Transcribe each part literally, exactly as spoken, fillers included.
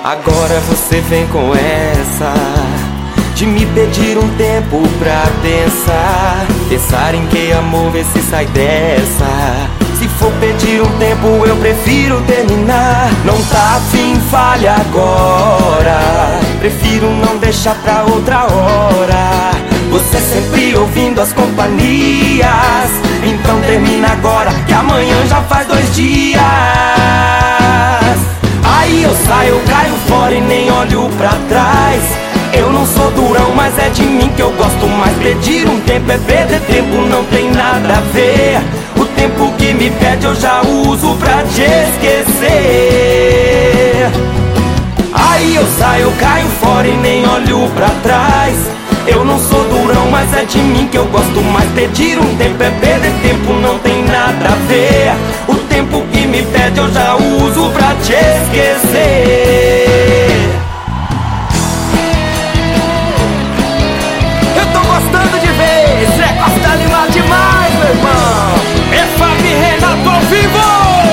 Agora você vem com essa de me pedir um tempo pra pensar. Pensar em que amor, vê se sai dessa. Se for pedir um tempo eu prefiro terminar. Não tá afim, fale agora. Prefiro não deixar pra outra hora. Você sempre ouvindo as companhias. Então termina agora, que amanhã já faz dois dias. Aí eu saio, eu caio fora e nem olho pra trás. Eu não sou durão, mas é de mim que eu gosto mais. Pedir um tempo é perder tempo, não tem nada a ver. O tempo que me pede eu já uso pra te esquecer. Aí eu saio, eu caio fora e nem olho pra trás. Eu não sou durão, mas é de mim que eu gosto mais. Pedir um tempo é perder tempo, não tem nada a ver. O tempo que me pede eu já uso pra te esquecer. Eu tô gostando de ver, Zé Costa animado demais, meu irmão. É Fabi Renato ao vivo.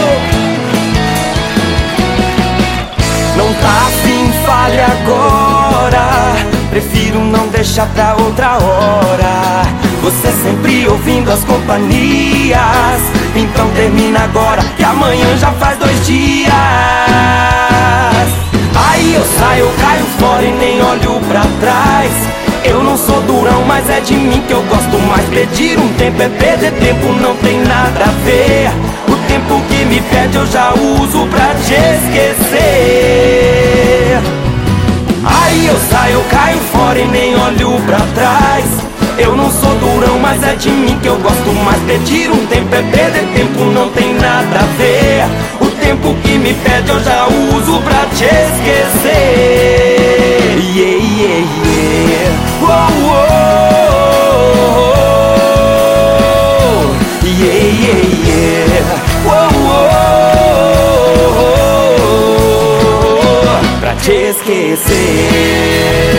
Não tá afim, fale agora. Prefiro não deixar pra outra hora. Você sempre ouvindo as companhias. Então termina agora, que amanhã já faz dois dias. Aí eu saio, eu caio fora e nem olho pra trás. Eu não sou durão, mas é de mim que eu gosto mais. Pedir um tempo é perder tempo, não tem nada a ver. O tempo que me pede eu já uso pra te esquecer. Aí eu saio, eu caio fora e nem olho pra trás. Eu não sou durão, mas é de mim que eu gosto mais. Pedir um tempo é perder tempo, não tem nada a ver. O tempo que me pede eu já uso pra te esquecer. Yeah, yeah, yeah. Oh, oh, oh. Yeah, yeah, yeah. Oh, oh, oh. Pra te esquecer.